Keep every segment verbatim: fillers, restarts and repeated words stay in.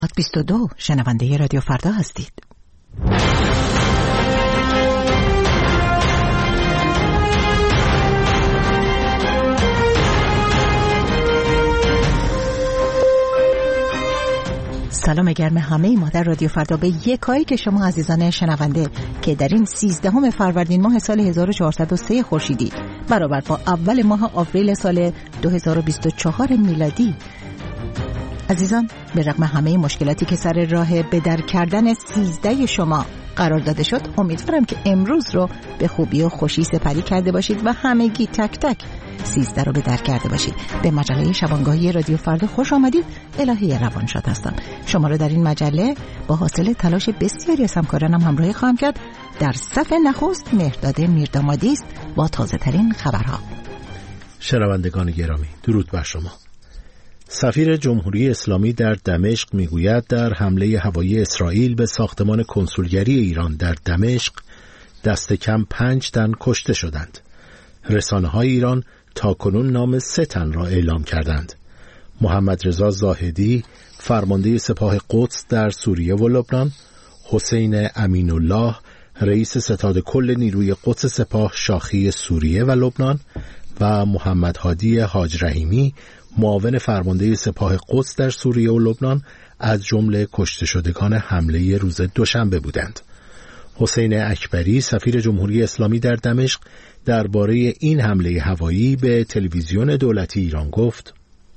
بیست و دو شنونده رادیو فردا هستید. سلام گرم همه ما در رادیو فردا به یکایی که شما عزیزان شنونده که در این سیزدهم فروردین ماه سال هزار و چهارصد و سه خورشیدی برابر با اول ماه آوریل سال دو هزار و بیست و چهار میلادی، عزیزان به رغم همه مشکلاتی که سر راه به در کردن سیزده شما قرار داده شد، امیدوارم که امروز رو به خوبی و خوشی سپری کرده باشید و همگی تک تک سیزده رو به در کرده باشید. به مجله شبانگاهی رادیو فردا خوش آمدید. الهی روانشاد هستم. شما رو در این مجله با حاصل تلاش بسیاری از همکارانم همراهی خواهم کرد. در صفحه نخست مهرداد میردامادی است با تازه ترین خبرها. شنوندگان گرامی، درود بر شما. سفیر جمهوری اسلامی در دمشق میگوید در حمله هوایی اسرائیل به ساختمان کنسولگری ایران در دمشق دست کم پنج تن کشته شدند. رسانه‌های ایران تاکنون نام سه تن را اعلام کردند. محمد رضا زاهدی فرمانده سپاه قدس در سوریه و لبنان، حسین امین الله رئیس ستاد کل نیروی قدس سپاه شاخی سوریه و لبنان و محمد هادی حاج رحیمی معاون فرمانده سپاه قدس در سوریه و لبنان از جمله کشته شدگان حمله روز دوشنبه بودند. حسین اکبری سفیر جمهوری اسلامی در دمشق درباره این حمله هوایی به تلویزیون دولتی ایران گفت: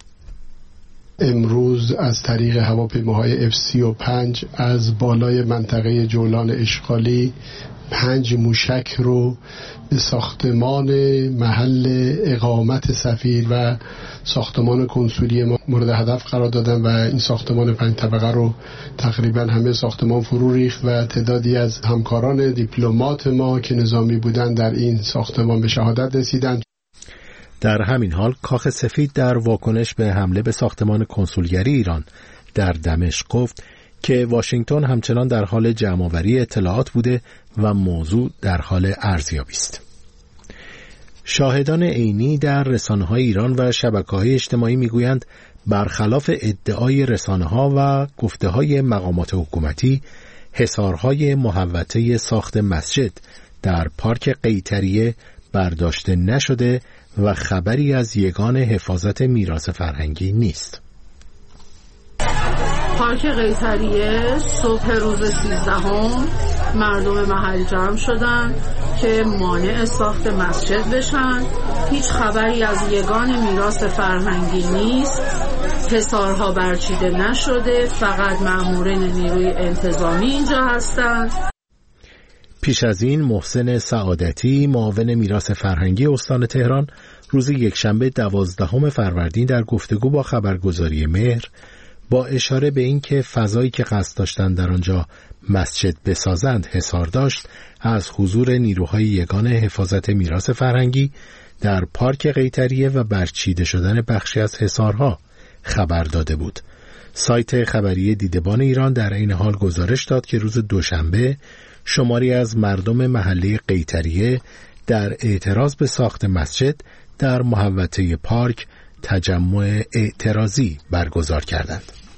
امروز از طریق هواپیماهای اف سی و پنج از بالای منطقه جولان اشغالی پنج موشک رو به ساختمان محل اقامت سفیر و ساختمان کنسولی ما مورد هدف قرار دادن و این ساختمان پنج طبقه رو تقریبا همه ساختمان فرو ریخت و تعدادی از همکاران دیپلمات ما که نظامی بودن در این ساختمان به شهادت رسیدند. در همین حال کاخ سفید در واکنش به حمله به ساختمان کنسولگری ایران در دمشق گفت که واشنگتن همچنان در حال جمع‌آوری اطلاعات بوده و موضوع در حال ارزیابی است. شاهدان عینی در رسانه‌های ایران و شبکه‌های اجتماعی میگویند برخلاف ادعای رسانه‌ها و گفته‌های مقامات حکومتی، حصارهای محوطه ساخت مسجد در پارک قیطریه برداشته نشده و خبری از یگان حفاظت میراث فرهنگی نیست. پارک قیطریه صبح روز سیزدهم مردم محل جمع شدن که مانع ساخت مسجد بشن. هیچ خبری از یگان میراث فرهنگی نیست. حصارها برچیده نشده، فقط مأمورین نیروی انتظامی اینجا هستند. پیش از این محسن سعادتی معاون میراث فرهنگی استان تهران روز یکشنبه دوازدهم فروردین در گفتگو با خبرگزاری مهر با اشاره به اینکه فضایی که قصد داشتند در آنجا مسجد بسازند حصار داشت، از حضور نیروهای یگان حفاظت میراث فرهنگی در پارک قیطریه و برچیده شدن بخشی از حصارها خبر داده بود. سایت خبری دیدبان ایران در این حال گزارش داد که روز دوشنبه شماری از مردم محله قیطریه در اعتراض به ساخت مسجد در محوطه پارک تجمع اعتراضی برگزار کردند.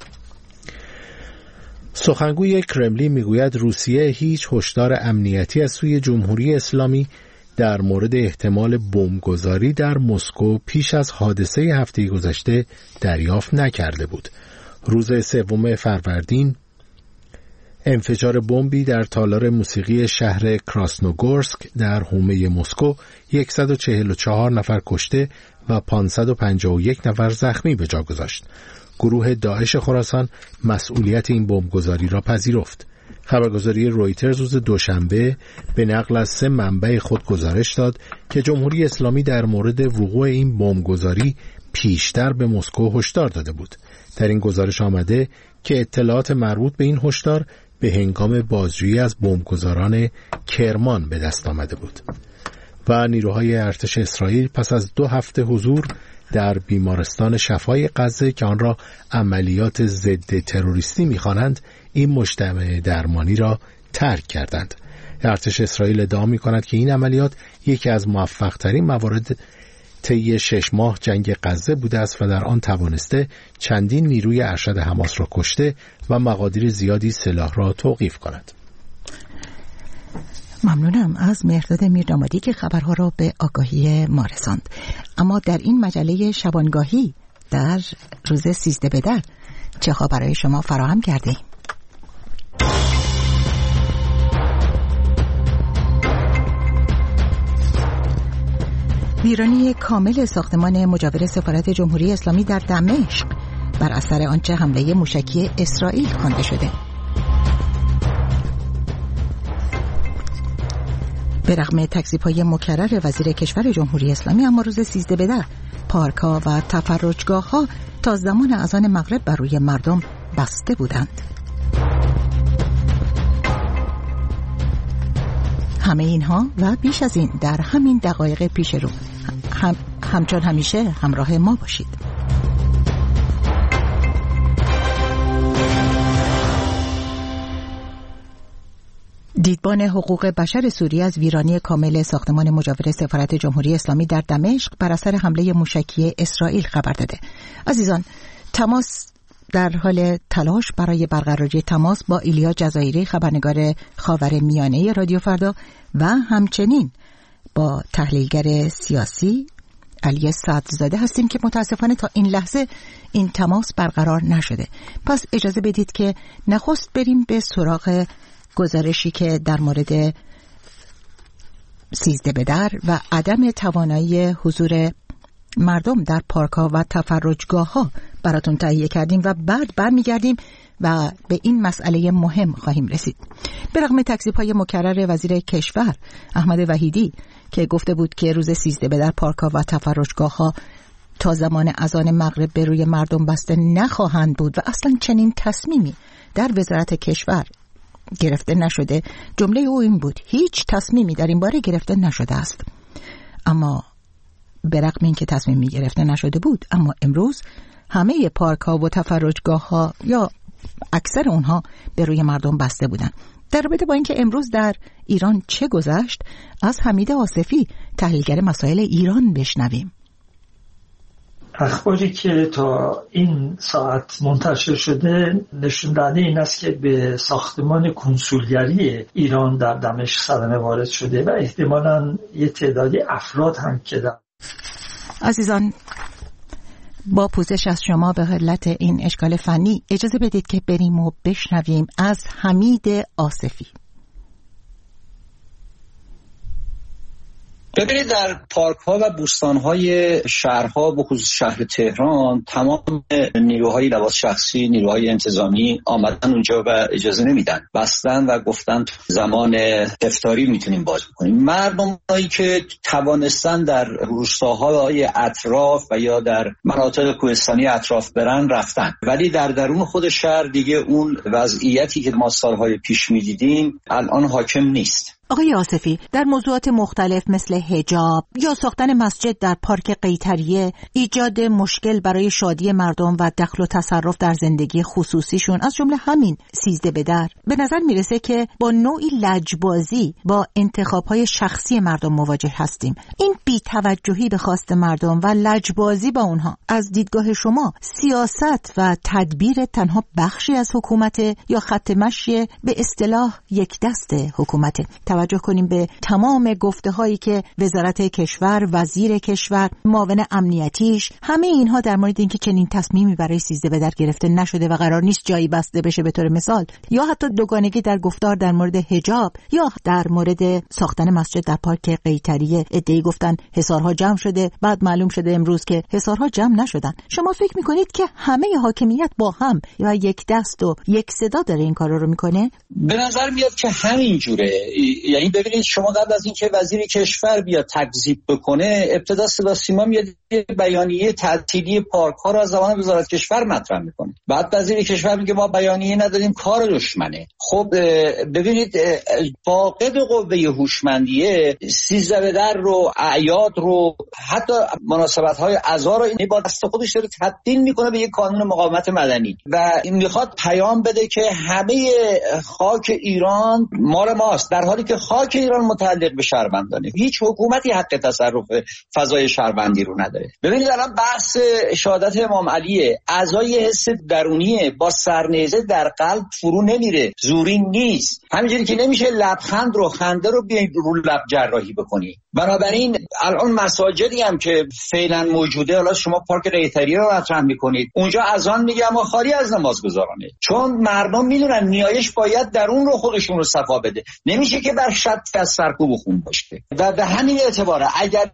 سخنگوی کرملین میگوید روسیه هیچ هشدار امنیتی از سوی جمهوری اسلامی در مورد احتمال بمبگذاری در مسکو پیش از حادثه هفته گذشته دریافت نکرده بود. روز سوم فروردین انفجار بمبی در تالار موسیقی شهر کراسنوگورسک در حومه مسکو صد و چهل و چهار نفر کشته و پانصد و پنجاه و یک نفر زخمی به جا گذاشت. گروه داعش خراسان مسئولیت این بمبگذاری را پذیرفت. خبرگزاری رویترز روز دوشنبه به نقل از سه منبع خود گزارش داد که جمهوری اسلامی در مورد وقوع این بمبگذاری پیشتر به مسکو هشدار داده بود. در این گزارش آمده که اطلاعات مربوط به این هشدار به هنگام بازجویی از بمبگذاران کرمان به دست آمده بود. و نیروهای ارتش اسرائیل پس از دو هفته حضور در بیمارستان شفای غزه که آن را عملیات ضد تروریستی می‌خوانند، این مجتمع درمانی را ترک کردند. ارتش اسرائیل ادعا می‌کند که این عملیات یکی از موفق‌ترین موارد طی شش ماه جنگ غزه بوده است و در آن توانسته چندین نیروی ارشد حماس را کشته و مقادیر زیادی سلاح را توقیف کند. ممنونم از مهرداد میردامادی که خبرها را به آگاهی ما رساند. اما در این مجله شبانگاهی در روز سیزده بدر چه ها برای شما فراهم کرده ایم؟ ویرانی کامل ساختمان مجاور سفارت جمهوری اسلامی در دمشق بر اثر آنچه حمله موشکی اسرائیل خوانده شده. به رغم تکذیب‌های مکرر وزیر کشور جمهوری اسلامی، اما روز سیزده بدر پارک‌ها و تفرجگاه‌ها تا زمان اذان مغرب بر روی مردم بسته بودند. همه اینها و بیش از این در همین دقایق پیش رو. هم همچون همیشه همراه ما باشید. دیدبان حقوق بشر سوریه از ویرانی کامل ساختمان مجاور سفارت جمهوری اسلامی در دمشق بر اثر حمله موشکی اسرائیل خبر داده. عزیزان، تماس در حال تلاش برای برقراری تماس با ایلیا جزایری، خبرنگار خاورمیانه رادیو فردا، و همچنین با تحلیلگر سیاسی علی صدرزاده هستیم که متاسفانه تا این لحظه این تماس برقرار نشده. پس اجازه بدید که نخست بریم به سراغ گزارشی که در مورد سیزده بدر و عدم توانایی حضور مردم در پارک‌ها و تفرجگاه‌ها براتون تهیه کردیم و بعد برمیگردیم و به این مسئله مهم خواهیم رسید. به رغم تکذیب‌های مکرر وزیر کشور احمد وحیدی که گفته بود که روز سیزده بدر پارک‌ها و تفرجگاه‌ها تا زمان اذان مغرب به روی مردم بسته نخواهند بود و اصلا چنین تصمیمی در وزارت کشور گرفته نشده، جمله او این بود: هیچ تصمیمی در این باره گرفته نشده است. اما به رغم این که تصمیمی گرفته نشده بود، اما امروز همه پارک ها و تفرجگاه ها یا اکثر اونها به روی مردم بسته بودن. در رابطه با اینکه امروز در ایران چه گذشت، از حمید آصفی تحلیلگر مسائل ایران بشنویم. اخباری که تا این ساعت منتشر شده نشون دهنده این است که به ساختمان کنسولگری ایران در دمشق صدمه وارد شده و احتمالاً یه تعدادی افراد هم که در عزیزان، با پوزش از شما به علت این اشکال فنی اجازه بدید که بریم و بشنویم از حمید آصفی. ببینید، در پارک ها و بوستان های شهرها به خصوص شهر تهران تمام نیروهای لباس شخصی، نیروهای انتظامی آمدن اونجا و اجازه نمیدن، بستن و گفتن زمان افطاری میتونیم باز بکنیم. مردمایی که توانستن در روستاهای اطراف و یا در مناطق کوهستانی اطراف برن رفتن، ولی در درون خود شهر دیگه اون وضعیتی که ما سالهای پیش میدیدیم الان حاکم نیست. آقای آصفی، در موضوعات مختلف مثل حجاب یا ساختن مسجد در پارک قیطریه، ایجاد مشکل برای شادی مردم و دخل و تصرف در زندگی خصوصیشون، از جمله همین سیزده بدر، به نظر میرسه که با نوعی لجبازی با انتخابهای شخصی مردم مواجه هستیم. این بی‌توجهی به خواست مردم و لجبازی با اونها از دیدگاه شما سیاست و تدبیر تنها بخشی از حکومت یا خط مشی به اصطلاح یک دست حکومت؟ توجه کنیم به تمام گفته هایی که وزارت کشور، وزیر کشور، معاون امنیتیش، همه اینها در مورد اینکه چنین تصمیمی برای سیزده بدر گرفته نشده و قرار نیست جایی بسته بشه به طور مثال، یا حتی دوگانگی در گفتار در مورد حجاب یا در مورد ساختن مسجد در پارک قیطریه. ادعی گفتن حصارها جمع شده، بعد معلوم شده امروز که حصارها جمع نشدن. شما فکر میکنید که همه حاکمیت با هم یا یک دست و یک صدا داره این کارا رو میکنه؟ به نظر میاد که همین جوره. یعنی ببینید، شما قبل از اینکه وزیر کشور بیاد تکذیب بکنه، ابتدا صدا سیما میاد بیانیه تعطیلی پارک ها را از زمان وزارت کشور مطرح میکنه، بعد وزیر کشور میگه ما بیانیه نداریم، کار دشمنه. خب ببینید، فاقد قوه هوشمندیه سیزده بدر رو، اعیاد رو، حتی مناسبت های عزا رو این با دست خودش داره تبدیل میکنه به یک قانون مقاومت مدنی و این میخواد پیام بده که همه خاک ایران مال ماست، در حالی که خاک ایران متعلق به شهروندانه. هیچ حکومتی حق تصرف فضای شهروندی رو نداره. ببینید الان بحث شهادت امام علیه، اعضای حس درونیه، با سرنیزه در قلب فرو نمیره، زوری نیست. همینجوری که نمیشه لبخند رو خنده رو بیاید رو لب جراحی بکنی. بنابراین الان مساجدی هم که فعلا موجوده، حالا شما پارک ریتری رو مطرح میکنید، اونجا اذان میگه اما خالی از نمازگزارانه، چون مردم میدونن نیایش باید در اون رو خودشون رو صفا بده، نمیشه که بر شط از سرکوب خون باشه. و به همین اعتباره اگر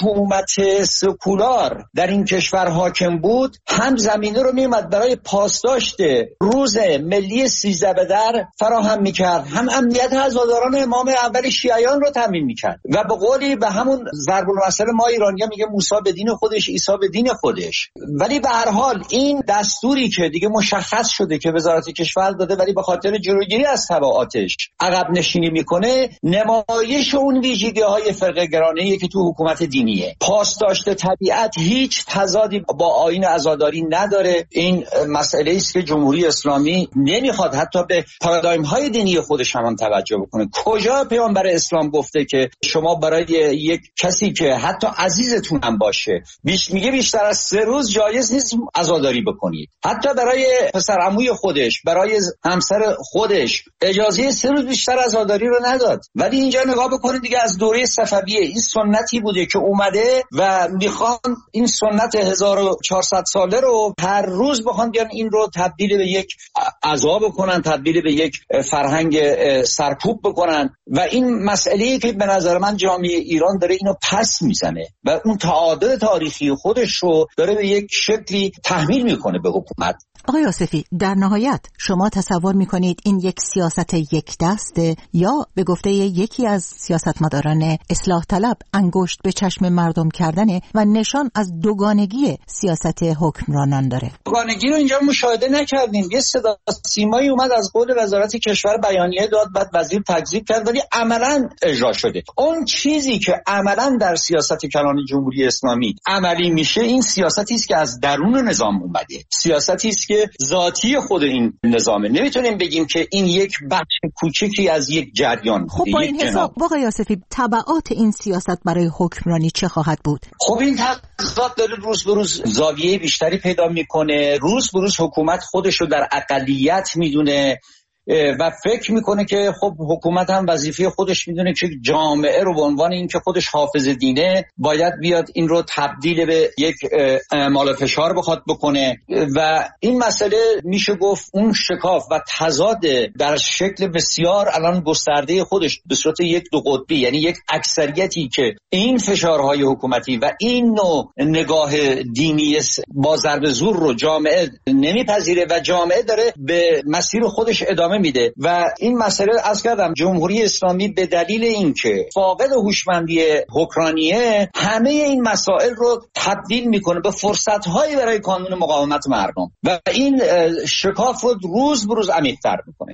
حکومت سکولار در این کشور حاکم بود، هم زمینه رو میومد برای پاسداشت روز ملی سیزده بدر فراهم میکرد، هم امنیت عزاداران امام اول شیعیان رو تامین میکرد. و به قولی به همون ضرب المثل ما ایرانی‌ها میگه موسی به دین خودش، عیسی به دین خودش. ولی به هر حال این دستوری که دیگه مشخص شده که وزارت کشور داده، ولی به خاطر جلوگیری از تبعاتش عقب نشینی میکنه، نمایش اون ویژگی‌های فرقه گرانه‌ای که تو حکومت دینیه. پاسداشت طبیعت هیچ تضادی با آیین عزاداری نداره. این مسئله است که جمهوری اسلامی نمیخواد حتی به پارادایم‌های دینی خودش هم توجه بکنه. کجا پیامبر اسلام گفته که شما برای یک کسی که حتی عزیزتون هم باشه بیش میگه بیشتر از سه روز جایز نیست عزاداری بکنید؟ حتی برای پسر عموی خودش، برای همسر خودش اجازه سه روز بیشتر عزاداری رو نداد. ولی اینجا نگاه بکنید دیگه، از دوره صفویه این سنتی بوده که اومده و میخوان این سنت هزار و چهارصد ساله رو هر روز بخوان بیان این رو تبدیل به یک عزا بکنن، تبدیل به یک فرهنگ سرکوب بکنن. و این مسئله‌ای که به نظر من جامعه ایران داره اینو پس میزنه و اون تعادل تاریخی خودش رو داره به یک شکلی تحمیل میکنه به حکومت. آقای آصفی، در نهایت شما تصور میکنید این یک سیاست یک دسته، یا به گفته یکی از سیاستمداران اصلاح طلب انگشت به چشم مردم کردنه و نشان از دوگانگی سیاست حکمرانان داره؟ دوگانگی رو اینجا مشاهده نکردیم. یه صدا سیمایی اومد از قول وزارت کشور بیانیه داد، بعد وزیر تکذیب کرد، ولی عملاً اجرا شده. اون چیزی که عملاً در سیاست کلان جمهوری اسلامی عملی میشه، این سیاستی است که از درون نظام اومده، سیاستی است که ذاتی خود این نظامه. نمیتونیم بگیم که این یک بخش کوچکی از یک جریان بوده. خب با این حساب آقای آصفی، تبعات این سیاست برای حکمرانی چه خواهد بود؟ خب این تضاد داره روز به روز زاویه بیشتری پیدا میکنه. روز به روز حکومت خودش رو در اقلیت میدونه و فکر میکنه که خب حکومت هم وظیفه خودش میدونه که جامعه رو به عنوان این که خودش حافظ دینه باید بیاد این رو تبدیل به یک اعمال فشار بخواد بکنه. و این مسئله میشه گفت اون شکاف و تضاد در شکل بسیار الان گسترده خودش به صورت یک دو قطبی، یعنی یک اکثریتی که این فشارهای حکومتی و این نوع نگاه دینی با ضرب زور رو جامعه نمیپذیره و جامعه داره به مسیر خودش ادامه میده. و این مسئله از کردم جمهوری اسلامی به دلیل اینکه فاقد هوشمندی حکمرانیه، همه این مسائل رو تبدیل میکنه به فرصت‌هایی برای کانون مقاومت مردم و این شکاف رو روز به روز عمیق‌تر میکنه.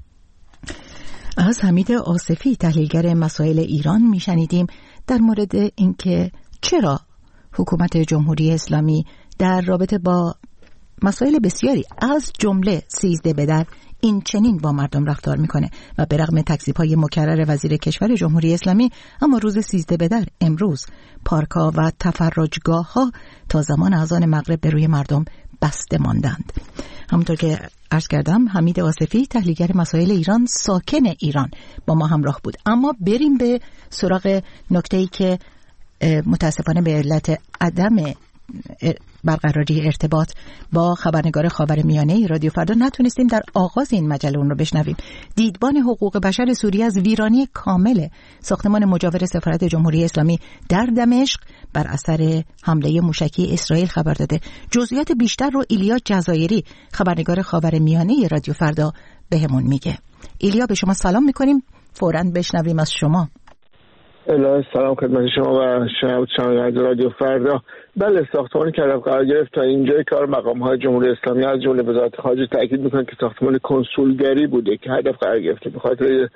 از حمید آصفی، تحلیلگر مسائل ایران، میشنیدیم در مورد اینکه چرا حکومت جمهوری اسلامی در رابطه با مسائل بسیاری از جمله سیزده بدر این چنین با مردم رفتار میکنه و به رغم تکذیب‌های مکرر وزیر کشور جمهوری اسلامی، اما روز سیزده بدر امروز پارک‌ها و تفرجگاه‌ها تا زمان اذان مغرب به روی مردم بسته ماندند. همونطور که عرض کردم، حمید آصفی، تحلیلگر مسائل ایران، ساکن ایران، با ما همراه بود. اما بریم به سراغ نکته‌ای که متاسفانه به علت عدم برقراری ارتباط با خبرنگار خاورمیانه رادیو فردا نتونستیم در آغاز این مجله اون رو بشنویم. دیدبان حقوق بشر سوریه از ویرانی کامل ساختمان مجاور سفارت جمهوری اسلامی در دمشق بر اثر حمله موشکی اسرائیل خبر داده. جزئیات بیشتر رو ایلیا جزایری، خبرنگار خاورمیانه رادیو فردا، بهمون میگه. ایلیا، به شما سلام میکنیم، فوراً بشنویم از شما. الهی سلام خدمت شما و شنوندگان رادیو فردا. بله، ساختمانی که قرار گرفت تا اینجای کار مقام‌های جمهوری اسلامی از جمله وزارت خارجه تاکید می‌کنند که ساختمان کنسولگری بوده که هدف قرار گرفته. به خاطر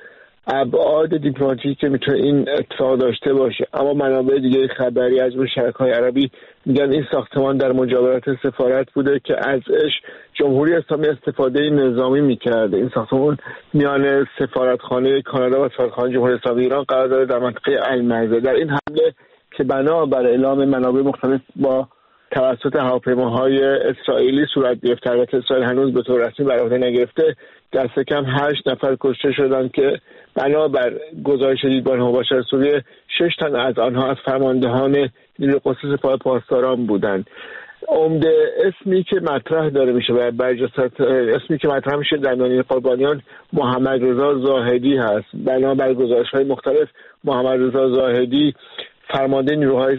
ابعاد دیپلماتیکی که میتونه این اتفاق داشته باشه. اما منابع دیگه خبری از شرکای عربی میگن این ساختمان در مجاورت سفارت بوده که ازش جمهوری اسلامی استفاده نظامی میکرده. این ساختمان میان سفارتخانه کانادا و سفارتخانه جمهوری اسلامی ایران قرار داره در منطقه المعزه. در این حمله که بنا بر اعلام منابع مختلف با توسط هواپیماهای اسرائیلی صورت گرفت، البته اسرائیل هنوز به طور رسمی بر عهده نگرفته، دست کم هشت نفر کشته شدند که بنابر گزارش دیدبان مباشر سوریه شش تن از آنها از فرماندهان نیروی قدس سپاه پاسداران بودند. عمده اسمی که مطرح داره میشه و برجسته اسمی که مطرح میشه در میان قربانیان محمد رضا زاهدی هست. بنابر گزارش‌های مختلف محمد رضا زاهدی فرمانده نیروهای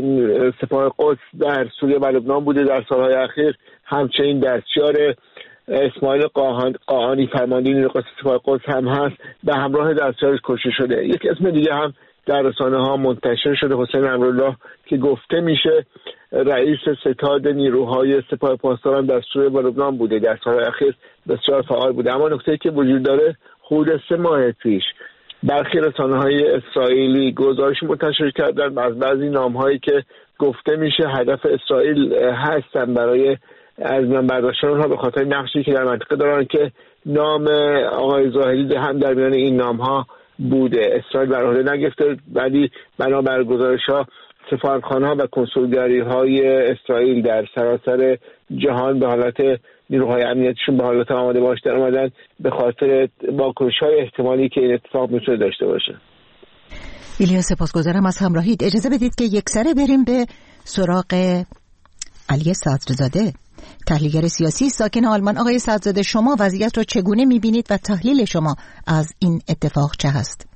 سپاه قدس در سوریه و لبنان بوده در سالهای اخیر. همچنین دستیار اسماعیل قاآنی فرمانده نیروی قدس سپاه قدس هم هست، به همراه دستیارش کشته شده. یک اسم دیگه هم در رسانه ها منتشر شده، حسین امرالله، که گفته میشه رئیس ستاد نیروهای سپاه پاسداران در سوریه و لبنان بوده، در سالهای اخیر بسیار فعال بوده. اما نکته‌ای که وجود داره، حدود سه ماه پیش برخی رسانه‌های اسرائیلی گزارش منتشر کردن از بعضی نام‌هایی که گفته میشه هدف اسرائیل هستن برای از میان برداشتن اونها به خاطر نقشی که در منطقه دارن که نام آقای زاهدی هم در میان این نام‌ها بوده. اسرائیل بر عهده نگرفته، ولی بنابر گزارش‌ها سفارتخانه‌ها و کنسولگری‌های اسرائیل در سراسر جهان به حالت نیروهای امنیتیشون به حالت آماده باش در اومدن به خاطر واکنش‌های احتمالی که این اتفاق میتونه داشته باشه. ایلیا سپاسگزارم از همراهیت. اجازه بدید که یکسره بریم به سراغ علی صدرزاده، تحلیلگر سیاسی ساکن آلمان. آقای صدرزاده، شما وضعیت رو چگونه می‌بینید و تحلیل شما از این اتفاق چه هست؟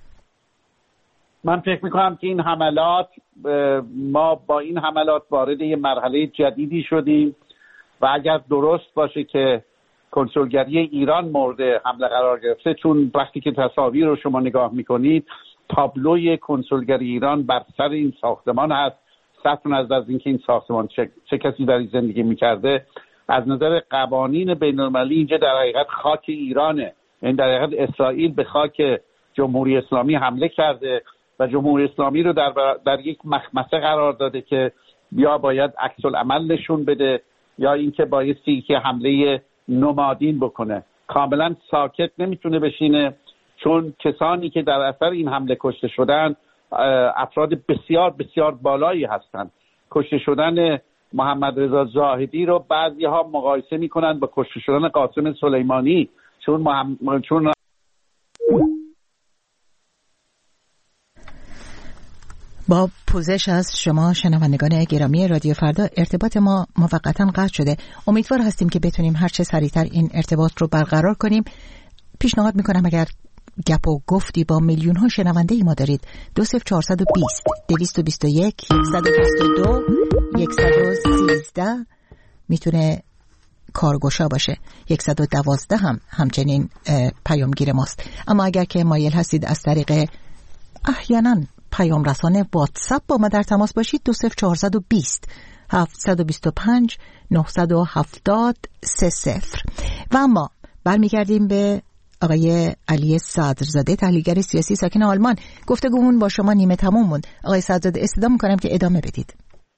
من فکر می‌کنم که این حملات، ما با این حملات وارد یه مرحله جدیدی شدیم و اگر درست باشه که کنسولگری ایران مورد حمله قرار گرفته، چون وقتی که تصاویر رو شما نگاه می‌کنید تابلوی کنسولگری ایران بر سر این ساختمان هست. صرف نظر از اینکه این ساختمان چه, چه کسی در زندگی میکرده، از نظر قوانین بین‌المللی اینجا در حقیقت خاک ایرانه. این در حقیقت اسرائیل به خاک جمهوری اسلامی حمله کرده و جمهوری اسلامی رو در, در یک مخمسه قرار داده که یا باید عکس العمل نشون بده یا اینکه بایستی که حمله نمادین بکنه. کاملا ساکت نمیتونه بشینه، چون کسانی که در اثر این حمله کشته شدن افراد بسیار بسیار بالایی هستند. کشته شدن محمد رضا زاهدی رو بعضی ها مقایسه میکنند با کشته شدن قاسم سلیمانی، چون محمد... چون با پوزش از شما شنوندگان گرامی رادیو فردا ارتباط ما موقتا قطع شده. امیدوار هستیم که بتونیم هر چه سریعتر این ارتباط رو برقرار کنیم. پیشنهاد میکنم اگر گپ و گفتی با میلیون ها شنونده ای ما دارید، دو صفر چهارصد و بیست دویست و بیست و یک صد و بیست و دو صد و سیزده میتونه کارگوشا باشه. صد و دوازده هم همچنین پیامگیر ماست. اما اگر که مایل هستید از طریق احیانا پیام رسانه واتساپ با ما در تماس باشید، دو صفر چهارصد و بیست هفتصد و بیست و پنج نهصد و هفتاد سه صفر. و اما برمیگردیم به آقای علی صدرزاده، تحلیلگر سیاسی ساکن آلمان. گفتگومون با شما نیمه تموم موند. آقای صدرزاده، استفاده می‌کنم که ادامه بدید.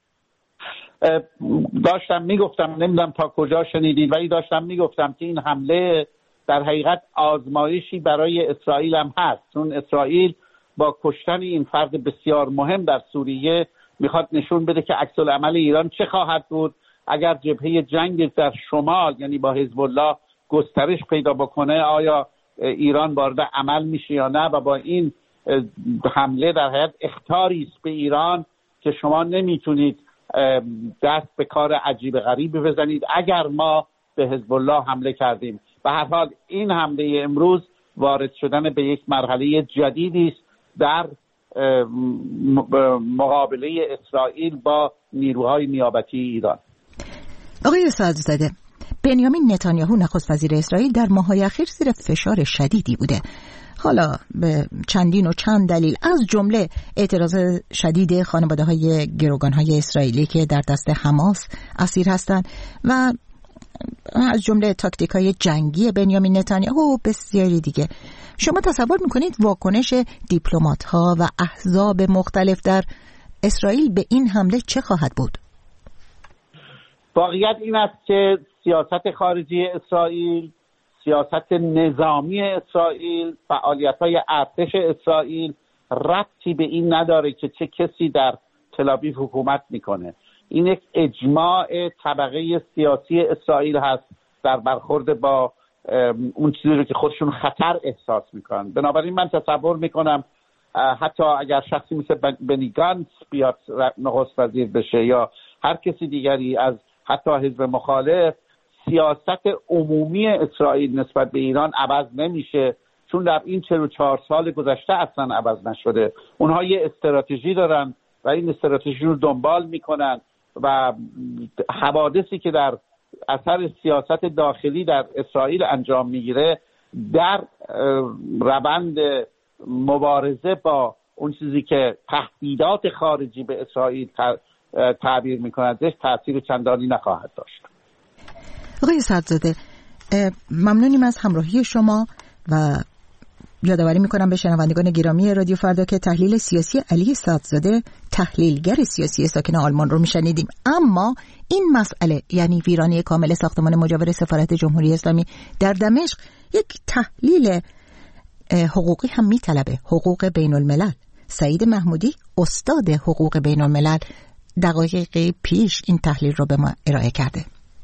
داشتم میگفتم، نمیدونم تا کجا شنیدید، ولی داشتم میگفتم که این حمله در حقیقت آزمایشی برای اسرائیل هم هست، چون اسرائیل با کشتن این فرد بسیار مهم در سوریه میخواد نشون بده که عکس العمل ایران چه خواهد بود اگر جبهه جنگ در شمال، یعنی با حزب الله، گسترش پیدا بکنه. آیا ایران وارد عمل میشه یا نه؟ و با این حمله در حقیقت اخطاری است به ایران که شما نمیتونید دست به کار عجیب غریبی بزنید اگر ما به حزب الله حمله کردیم. به هر حال این حمله امروز وارد شدن به یک مرحله جدیدی است در مقابله اسرائیل با نیروهای نیابتی ایران. آقای صدرزاده، بنیامین نتانیاهو نخست وزیر اسرائیل در ماه‌های اخیر زیر فشار شدیدی بوده، حالا به چندین و چند دلیل، از جمله اعتراض شدید خانواده‌های گروگان‌های اسرائیلی که در دست حماس اسیر هستند و از جمله تاکتیک‌های جنگی بنیامین نتانیاهو و بسیاری دیگه. شما تصور میکنید واکنش دیپلمات‌ها و احزاب مختلف در اسرائیل به این حمله چه خواهد بود؟ واقعیت این است که سیاست خارجی اسرائیل، سیاست نظامی اسرائیل، فعالیت‌های ارتش اسرائیل ربطی به این نداره که چه کسی در تل‌آویو حکومت میکنه. این یک اجماع طبقه سیاسی اسرائیل هست در برخورد با اون چیزی رو که خودشون خطر احساس میکنن. بنابراین من تصور میکنم حتی اگر شخصی مثل بنی گانتس بیاد نخست وزیر بشه یا هر کسی دیگری از حتی حزب مخالف، سیاست عمومی اسرائیل نسبت به ایران عوض نمیشه، چون در این چهل و چهار سال گذشته اصلا عوض نشده. اونها یه استراتژی دارن و این استراتژی رو دنبال میکنن و حوادثی که در اثر سیاست داخلی در اسرائیل انجام میگیره در روند مبارزه با اون چیزی که تهدیدات خارجی به اسرائیل تعبیر میکنندش تأثیر چندانی نخواهد داشت. آقای سعدزاده، ممنونیم از همراهی شما و یادآوری میکنم به شنوندگان گرامی رادیو فردا که تحلیل سیاسی علی سعدزاده، تحلیلگر سیاسی ساکن آلمان رو میشنیدیم. اما این مسئله، یعنی ویرانی کامل ساختمان مجاور سفارت جمهوری اسلامی در دمشق، یک تحلیل حقوقی هم میطلبه، حقوق بین الملل. سعید محمودی، استاد حقوق بین الملل، دقایق پیش این تحلیل رو به ما ارائه کرده.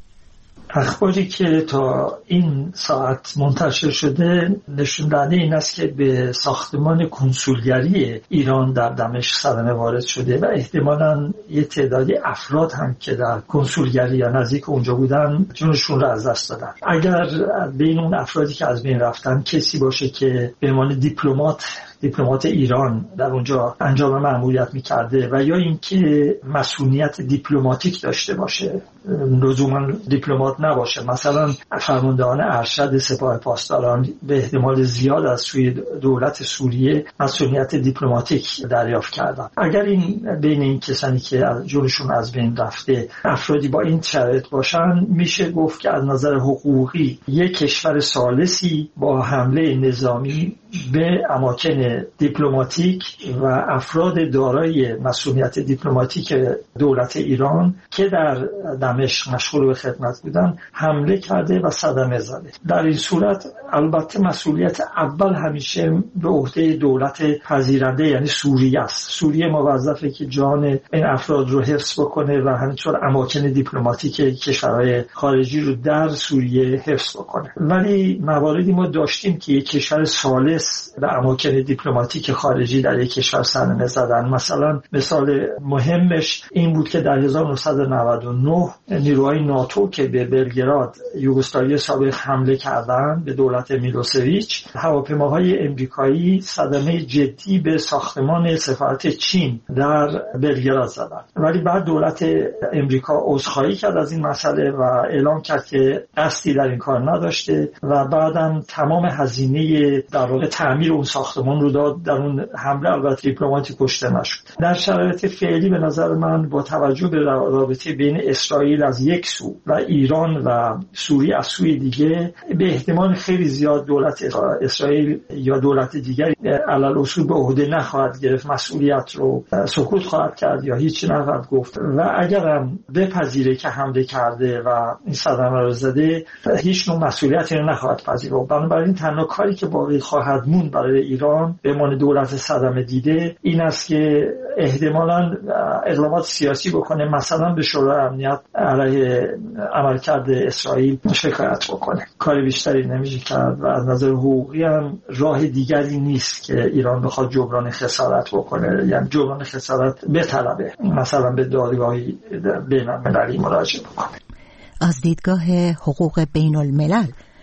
اخباری که تا این ساعت منتشر شده نشون دهنده این است که به ساختمان کنسولگری ایران در دمشق صدمه وارد شده و احتمالاً یه تعدادی افراد هم که در کنسولگری یا نزدیک اونجا بودن جونشون رو از دست دادن. اگر بین اون افرادی که از بین رفتن کسی باشه که به عنوان دیپلمات دیپلمات ایران در اونجا انجام مأموریت می‌کرده و یا اینکه مسئولیت دیپلماتیک داشته باشه، لزوما دیپلمات نباشه، مثلا فرماندهان ارشد سپاه پاسداران به احتمال زیاد از سوی دولت سوریه مسئولیت دیپلماتیک دریافت کردن. اگر این بین این کسانی که جونشون از بین رفته افرادی با این شرایط باشن، میشه گفت که از نظر حقوقی یک کشور ثالثی با حمله نظامی به اماکن دیپلماتیک و افراد دارای مسئولیت دیپلماتیک دولت ایران که در دمشق مشغول به خدمت بودن حمله کرده و صدمه زده. در این صورت البته مسئولیت اول همیشه به عهده دولت پذیرنده یعنی سوریه است. سوریه موظفه که جان این افراد رو حفظ بکنه و همینطور اماکن دیپلماتیک کشورهای خارجی رو در سوریه حفظ بکنه. ولی مواردی ما داشتیم که یک کشور ثالث به اماکن دیپلماتیک خارجی در یک کشور صدمه زدن. مثلا مثال مهمش این بود که در هزار و نهصد و نود و نه نیروهای ناتو که به بلگراد یوگسلاوی سابق حمله کردند به دولت میلوسویچ، هواپیماهای امریکایی صدمه جدی به ساختمان سفارت چین در بلگراد زدند. ولی بعد دولت امریکا عذرخواهی کرد از این مسئله و اعلام کرد که قصدی در این کار نداشته و بعدم تمام هزینه در واقع تعمیر اون ساختمان رو داد. در اون حمله البته دیپلماتی کشته نشد. در شرایط فعلی به نظر من با توجه به رابطه بین اسرائیل از یک سو و ایران و سوریه از سوی دیگه، به احتمال خیلی زیاد دولت اسرائیل یا دولت دیگری علل اصول به عهده نخواهد گرفت، مسئولیت رو سکوت خواهد کرد یا هیچی نخواهد گفت و اگرم بپذیره که حمله کرده و این صدمه رو زده، هیچ نوع مسئولیتی رو نخواهد پذیرفت. بنابراین تنها کاری که باقی خواهد مون برای ایران به عنوان دولت صدمه دیده این است که احتمالاً اقدامات سیاسی بکنه، مثلا به شورای امنیت علیه عملکرد اسرائیل شکایت بکنه. کار بیشتری نمیشه کرد و از نظر حقوقی هم راه دیگری نیست که ایران بخواد جبران خسارت بکنه، یعنی جبران خسارت بطلبه، مثلا به دادگاه بین المللی مراجعه بکنه. از دیدگاه حقوق بین الملل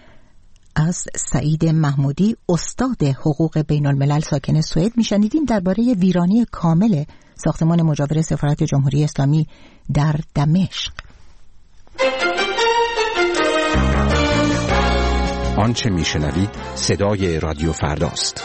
از سعید محمودی، استاد حقوق بین الملل ساکن سوئد، میشنیدیم درباره ویرانی کامل ساختمان مجاور سفارت جمهوری اسلامی در دمشق. آنچه میشنوید صدای رادیو فرداست.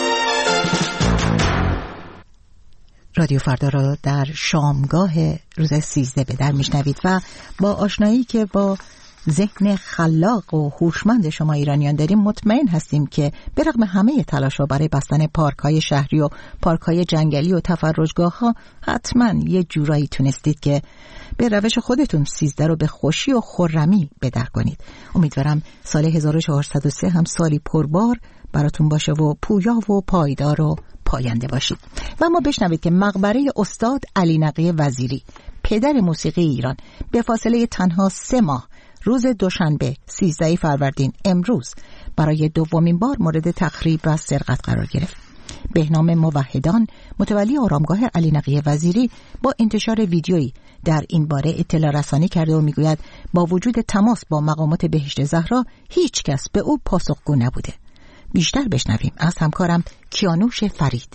رادیو فردا را در شامگاه روز سیزده به در میشنوید و با آشنایی که با ذهن خلاق و هوشمند شما ایرانیان داریم، مطمئن هستیم که به رغم همه تلاش‌ها برای بستن پارک‌های شهری و پارک‌های جنگلی و تفرجگاه‌ها حتما یه جورایی تونستید که به روش خودتون سیزده رو به خوشی و خرمی بدر کنید. امیدوارم سال هزار و چهارصد و سه هم سالی پربار براتون باشه و پویا و پایدار و پاینده باشید. و ما بشنوید که مقبره استاد علی نقی وزیری، پدر موسیقی ایران، به فاصله تنها سه ماه روز دوشنبه سیزده فروردین امروز برای دومین بار مورد تخریب و سرقت قرار گرفت. بهنام موحدان، متولی آرامگاه علی نقی وزیری، با انتشار ویدیویی در این باره اطلاع رسانی کرده و میگوید با وجود تماس با مقامات بهشت زهرا هیچ کس به او پاسخگو نبوده. بیشتر بشنویم از همکارم کیانوش فرید.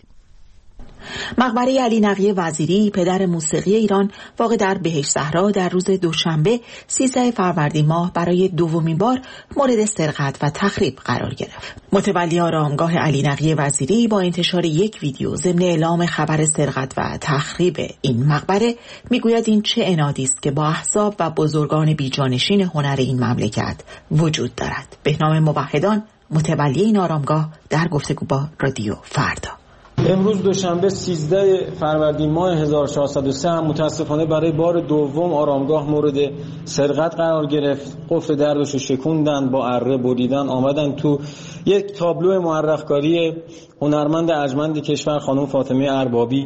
مقبره علی نقی وزیری، پدر موسیقی ایران، واقع در بهشت زهرا، در روز دوشنبه سیزده فروردین ماه برای دومین بار مورد سرقت و تخریب قرار گرفت. متولی آرامگاه علی نقی وزیری با انتشار یک ویدیو ضمن اعلام خبر سرقت و تخریب این مقبره میگوید این چه عنادی است که با احزاب و بزرگان بیجانشین هنر این مملکت وجود دارد. بهنام موحدان، متولی این آرامگاه، در گفتگو با رادیو فردا. امروز دوشنبه سیزده فروردین ماه هزار و چهارصد و سه هم متاسفانه برای بار دوم آرامگاه مورد سرقت قرار گرفت. قفل دربشو شکوندن، با اره بریدن، آمدن تو. یک تابلو معرق‌کاری هنرمند ارجمند کشور خانم فاطمه اربابی،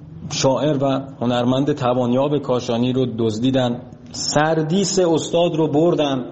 شاعر و هنرمند توانیاب کاشانی رو دزدیدن. سردیس استاد رو بردن.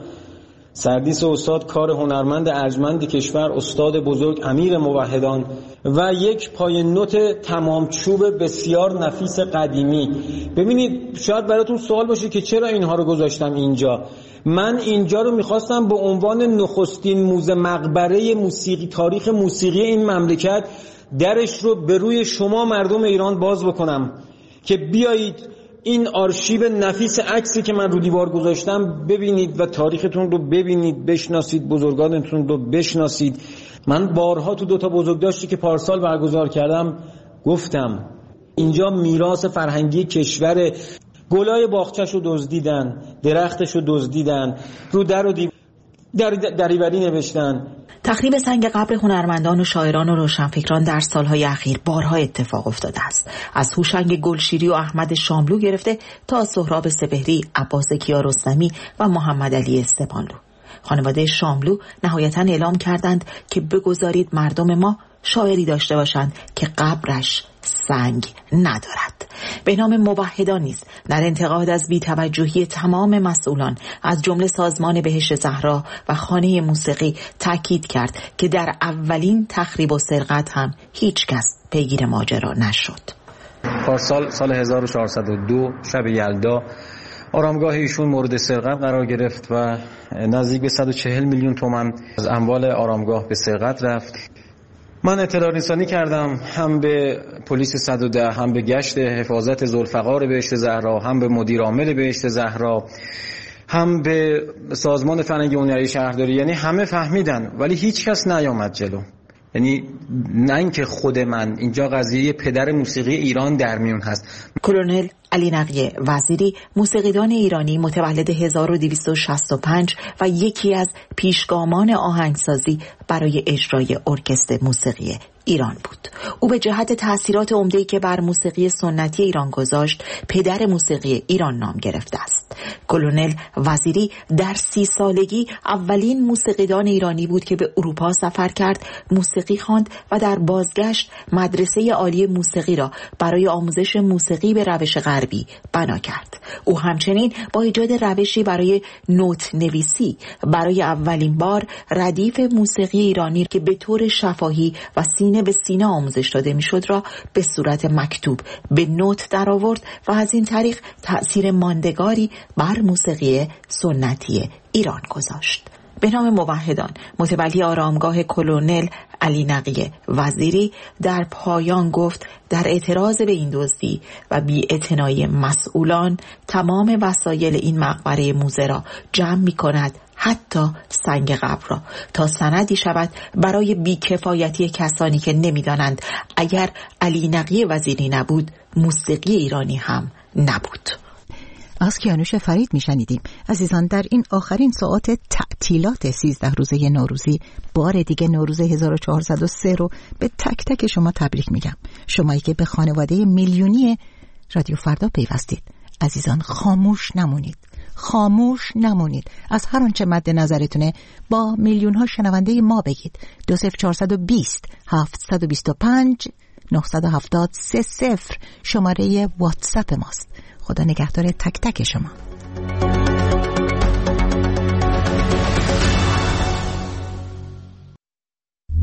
سردیس استاد کار هنرمند ارجمند کشور، استاد بزرگ امیر موحدان، و یک پای نوت تمام چوب بسیار نفیس قدیمی. ببینید شاید براتون سوال باشه که چرا اینها رو گذاشتم اینجا. من اینجا رو میخواستم به عنوان نخستین موزه مقبره موسیقی، تاریخ موسیقی این مملکت، درش رو به روی شما مردم ایران باز بکنم که بیایید این آرشیو نفیس عکسی که من رو دیوار گذاشتم ببینید و تاریختون رو ببینید، بشناسید، بزرگانتون رو بشناسید. من بارها تو دوتا بزرگداشتی که پارسال برگزار کردم گفتم اینجا میراث فرهنگی کشور. گلای باغچه‌ش رو دزدیدن، درختش رو دزدیدن، رو در و دیوار در دریوری نوشتن. تخریب سنگ قبر هنرمندان و شاعران و روشنفکران در سالهای اخیر بارها اتفاق افتاده است. از هوشنگ گلشیری و احمد شاملو گرفته تا سهراب سپهری، عباس کیارستمی و محمد علی استپانلو. خانواده شاملو نهایتاً اعلام کردند که بگذارید مردم ما شاعری داشته باشند که قبرش سنگ ندارد. به نام موحدان نیز در انتقاد از بی‌توجهی تمام مسئولان از جمله سازمان بهشت زهرا و خانه موسیقی تاکید کرد که در اولین تخریب و سرقت هم هیچ کس پیگیر ماجرا نشد. پارسال سال هزار و چهارصد و دو شب یلدا آرامگاه ایشون مورد سرقت قرار گرفت و نزدیک به صد و چهل میلیون تومان از اموال آرامگاه به سرقت رفت. من اطلاع رسانی کردم هم به پلیس صد و ده، هم به گشت حفاظت ذوالفقار بهشت زهرا، هم به مدیر عامل بهشت زهرا، هم به سازمان فرهنگی هنری شهرداری. یعنی همه فهمیدن ولی هیچ کس نیامد جلو. یعنی نه اینکه خود من، اینجا قضیه پدر موسیقی ایران در میون هست. کلونل علی نقی وزیری، موسیقیدان ایرانی متولد هزار و دویست و شصت و پنج و یکی از پیشگامان آهنگسازی برای اجرای ارکستر موسیقی ایران بود. او به جهت تأثیرات عمده‌ای که بر موسیقی سنتی ایران گذاشت، پدر موسیقی ایران نام گرفته است. کلونل وزیری در سی سالگی اولین موسیقیدان ایرانی بود که به اروپا سفر کرد، موسیقی خواند و در بازگشت مدرسه عالی موسیقی را برای آموزش موسیقی به روش غربی بنا کرد. او همچنین با ایجاد روشی برای نوت نویسی برای اولین بار ردیف موسیقی ایرانی که به طور شفاهی و سینه به سینه آموزش داده میشد را به صورت مکتوب به نوت در آورد و از این طریق تأثیر ماندگاری بر موسیقی سنتی ایران گذاشت. به نام موحدان، متولی آرامگاه کلونل علی نقی وزیری در پایان گفت در اعتراض به این دزدی و بی‌اعتنایی مسئولان تمام وسایل این مقبره موزه را جمع می کند، حتی سنگ قبر را، تا سندی شود برای بیکفایتی کسانی که نمی‌دانند اگر علی نقی وزیری نبود موسیقی ایرانی هم نبود. از کیانوش فرید میشنیدیم. عزیزان، در این آخرین ساعات تعطیلات سیزده روزه نوروزی بار دیگه نوروز هزار و چهارصد و سه رو به تک تک شما تبریک میگم. شمایی که به خانواده میلیونی رادیو فردا پیوستید. عزیزان، خاموش نمونید، خاموش نمونید. از هر آنچه مد نظرتونه با میلیون ها شنونده ما بگید. دو صفر چهارصد و بیست هفتصد و بیست و پنج نهصد و هفتاد سه صفر شماره واتساپ ماست. خدا نگهدار تک تک شما.